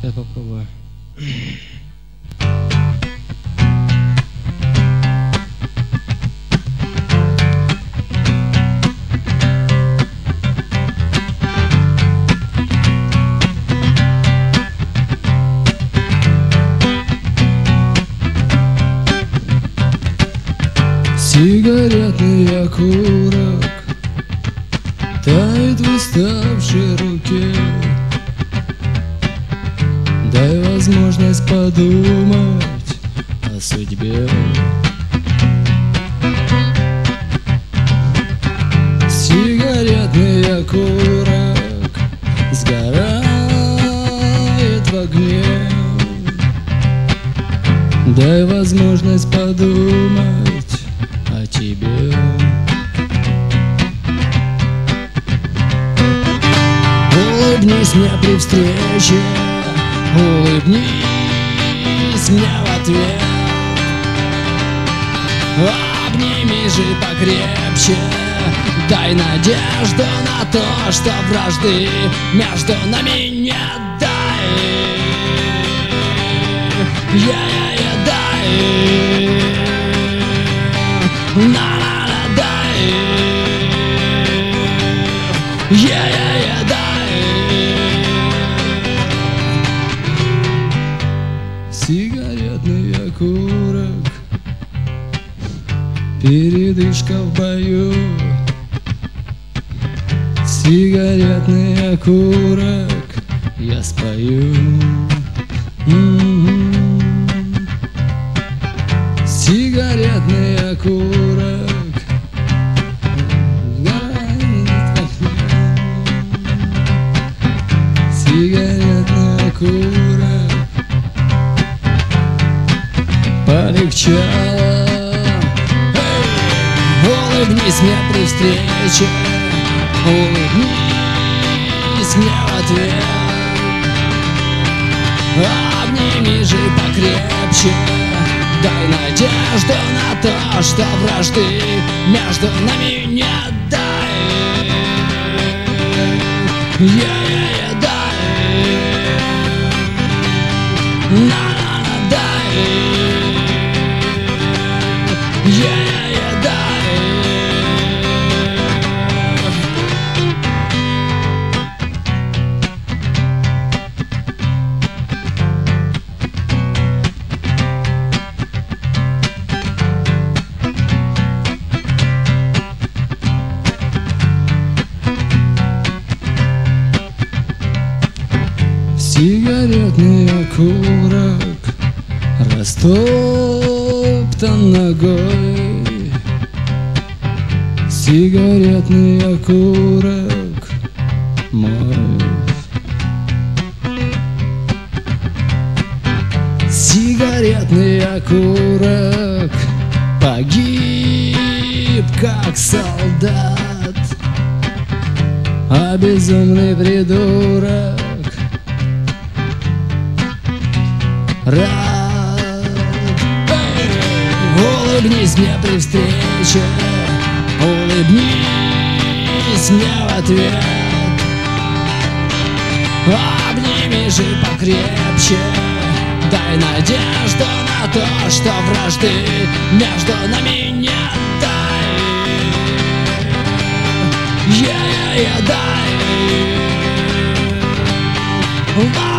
Сейчас попробую. Сигаретный окурок тает в уставшей руке. Дай возможность подумать о судьбе. Сигаретный окурок сгорает в огне. Дай возможность подумать о тебе. Улыбнись мне при встрече, улыбнись мне в ответ. Обними же покрепче, дай надежду на то, что вражды между нами нет. Дай, дай, на-на-на, дай, дай. Сигаретный окурок, передышка в бою. Сигаретный окурок, я спою. Сигаретный окурок сигаретный окурок полегчало. Улыбнись мне при встрече, улыбнись мне в ответ. Обними же покрепче, дай надежду на то, что вражды между нами нет. Дай, дай, на-на-на, дай, дай. Сигаретный окурок растоптан ногой. Сигаретный окурок мой. Сигаретный окурок погиб как солдат, а безумный придурок рад. Улыбнись мне при встрече, улыбнись мне в ответ. Обними же покрепче, дай надежду на то, что вражды между нами нет. Дай, дай.